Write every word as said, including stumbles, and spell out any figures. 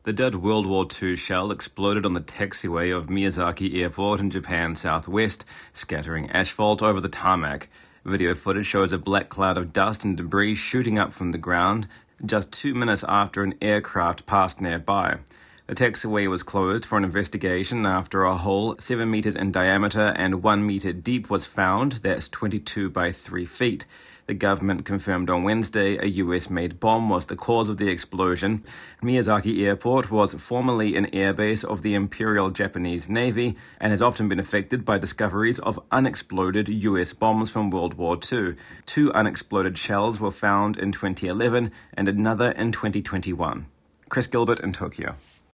The dead World War Two shell exploded on the taxiway of Miyazaki Airport in Japan's southwest, scattering asphalt over the tarmac. Video footage shows a black cloud of dust and debris shooting up from the ground just two minutes after an aircraft passed nearby. The taxiway was closed for an investigation after a hole seven meters in diameter and one meter deep was found, that's twenty-two by three feet. The government confirmed on Wednesday a U S-made bomb was the cause of the explosion. Miyazaki Airport was formerly an airbase of the Imperial Japanese Navy and has often been affected by discoveries of unexploded U S bombs from World War Two. Two unexploded shells were found in twenty eleven and another in twenty twenty-one. Chris Gilbert in Tokyo.